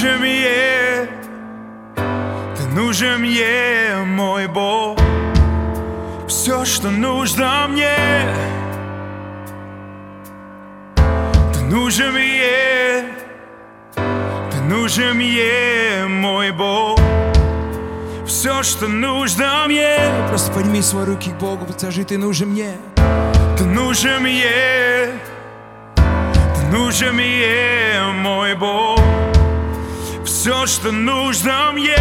нужен мне, ты нужен мне, мой Бог. Все, что нужно мне, ты нужен мне, ты нужен мне, мой Бог. Все, что нужно мне. Просто подними свои руки к Богу, скажи: ты нужен мне. Ты нужен мне, ты нужен мне, мой Бог. Все, что нужно мне,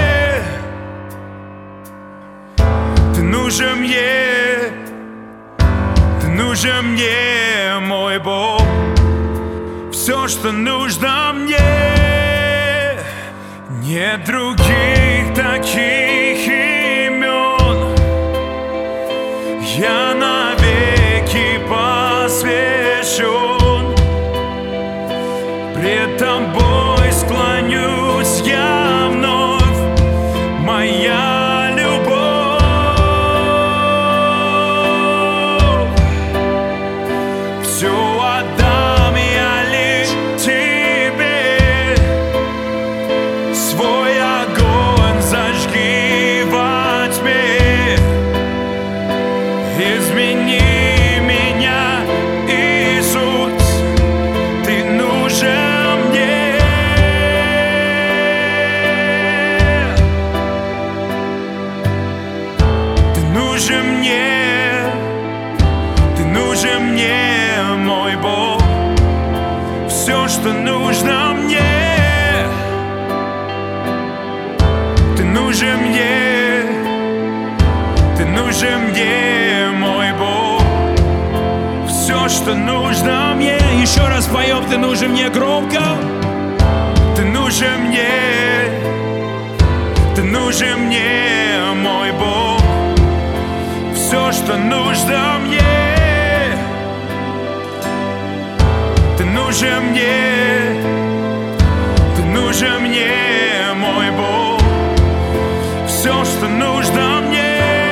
ты нужен мне, ты нужен мне, мой Бог. Все, что нужно мне, нет других таких имен. Я навеки посвящен, пред тобой склонюсь я вновь, моя любовь. Все отдам я лишь тебе, свой огонь зажги во тьме. Измени меня, Иисус, ты нужен мне. Ты нужен мне, ты нужен мне, мой Бог. Все, что нужно мне, ты нужен мне, ты нужен мне, мой Бог. Все, что нужно мне. Еще раз поем: ты нужен мне, громко. Ты нужен мне, ты нужен мне, мой Бог. Все, что нужно мне, ты нужен мне, ты нужен мне, мой Бог. Все, что нужно мне.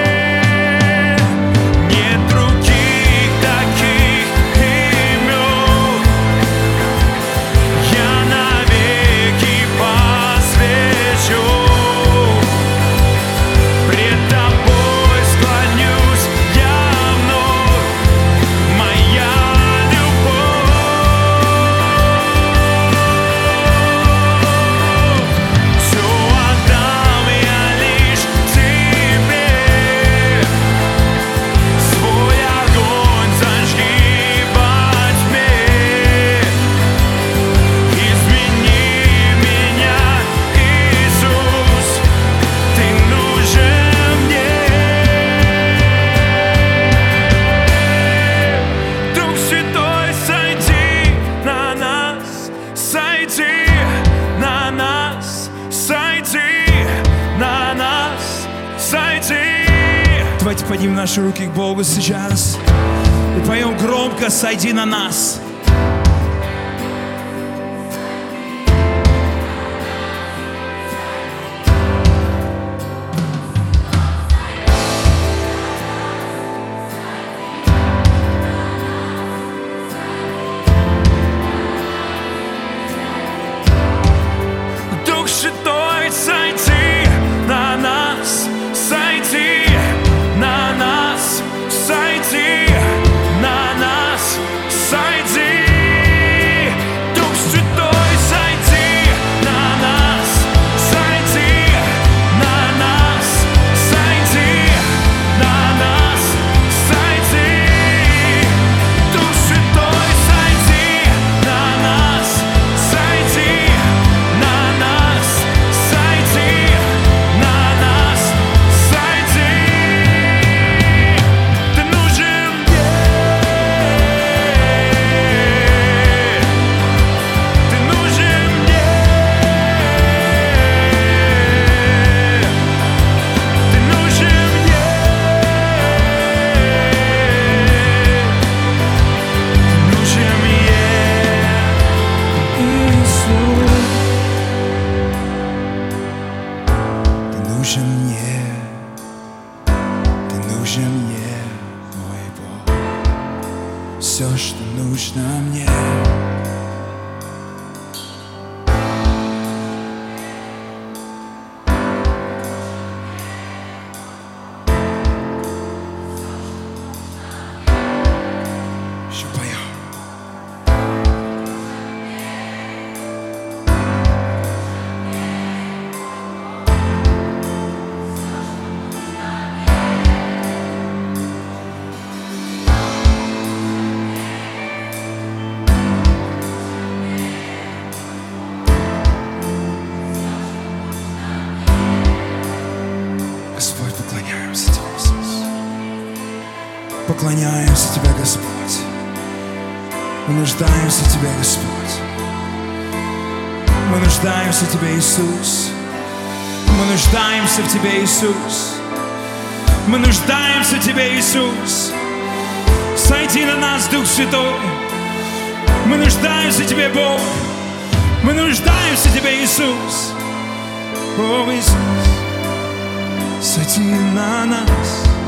Давайте поднимем наши руки к Богу сейчас и поем громко: сойди на нас. Дух Святой, сойди на нас, сойди на нас, сойди на нас, сойди. Дух Святой, сойди на нас, сойди на нас, сойди на нас, сойди. Дух Святой, сойди на нас, сойди на нас, сойди на нас, сойди. Ты нужен мне, ты нужен мне, ты нужен мне, ты нужен мне, Иисус. Ты нужен мне, ты нужен мне, мой Бог. Все, что нужно мне, поклоняемся Тебе, Господь. Мы нуждаемся в Тебе, Господь. Мы нуждаемся в Тебе, Иисус. Мы нуждаемся в Тебе, Иисус. Мы нуждаемся в Тебе, Иисус. Сойди на нас, Дух Святой. Мы нуждаемся в Тебе, Бог. Мы нуждаемся в Тебе, Иисус. О, Иисус, сойди на нас.